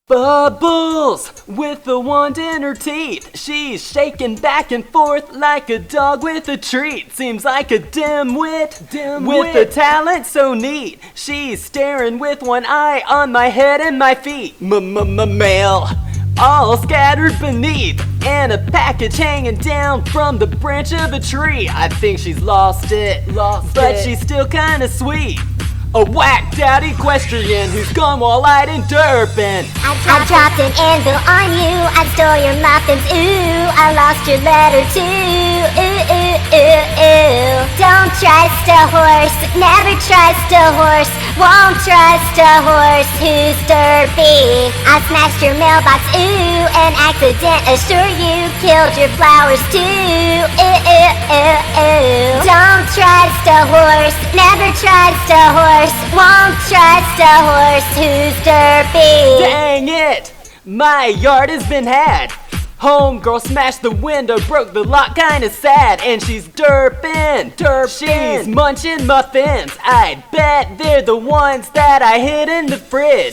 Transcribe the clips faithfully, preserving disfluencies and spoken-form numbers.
Bubbles with the wand in her teeth. She's shaking back and forth like a dog with a treat. Seems like a dimwit, dim with a talent so neat. She's staring with one eye on my head and my feet. M-m-m-mail all scattered beneath, and a package hanging down from the branch of a tree. I think she's lost it, lost but it. She's still kinda sweet. A whacked out equestrian who's gone wall-eyed in Durban. I dropped, I dropped an anvil on you, I stole your muffins, ooh, I lost your letter too, ooh, ooh, ooh, ooh. Don't trust a horse, never trust a horse, won't trust a horse who's derpy. I smashed your mailbox, ooh, an accident, assure you, killed your flowers too, ooh, ooh, ooh, ooh. Don't trust a horse, never trust a horse, won't trust a horse who's derpy. Dang it! My yard has been had. Homegirl smashed the window, broke the lock, kinda sad. And she's derpin', derpin'. She's munching muffins. I bet they're the ones that I hid in the fridge.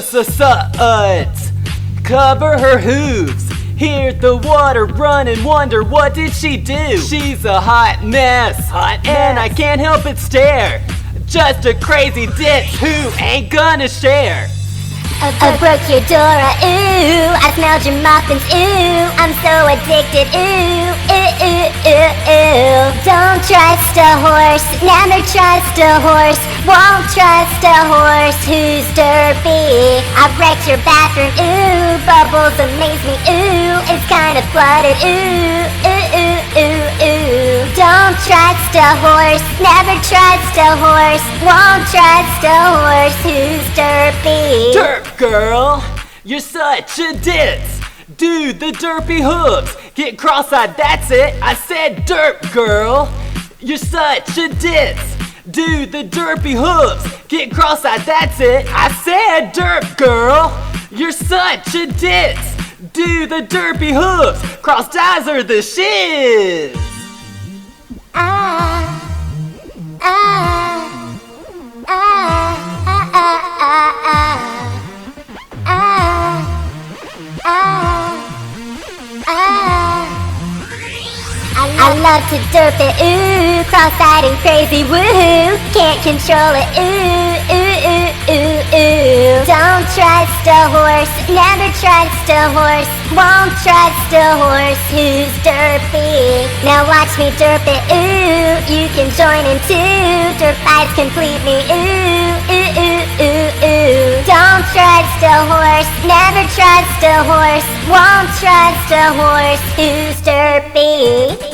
S-s-s-suds. Cover her hooves. Hear the water run and wonder, what did she do? She's a hot mess, hot mess. And I can't help but stare. Just a crazy ditz who ain't gonna share. I, I broke your Dora, ooh, I smelled your muffins, ooh, I'm so addicted, ooh, ooh, ooh, ooh, ooh. Don't trust a horse, never trust a horse, won't trust a horse who's derpy. I wrecked your bathroom, ooh, bubbles amaze me, ooh, it's kinda flooded, ooh, ooh, ooh, ooh, ooh. Don't trust a horse, never trust a horse, won't trust a horse who's derpy. Derp girl, you're such a ditz. Do the derpy hooves, get cross-eyed, that's it. I said derp girl, you're such a ditz. Do the derpy hooves, get cross-eyed, that's it. I said derp girl, you're such a ditz. Do the derpy hooves, crossed eyes are the shiz. Ah, ah, ah, ah, ah, ah, ah. I love to derp it, ooh, cross-eyed and crazy, woohoo, can't control it, ooh, ooh, ooh, ooh, ooh. Don't trust a horse, never trust a horse, won't trust a horse who's derpy. Now watch me derp it, ooh, you can join in too, derp fights complete me, ooh, ooh, ooh, ooh, ooh. Don't trust a horse, never trust a horse, won't trust a horse who's derpy.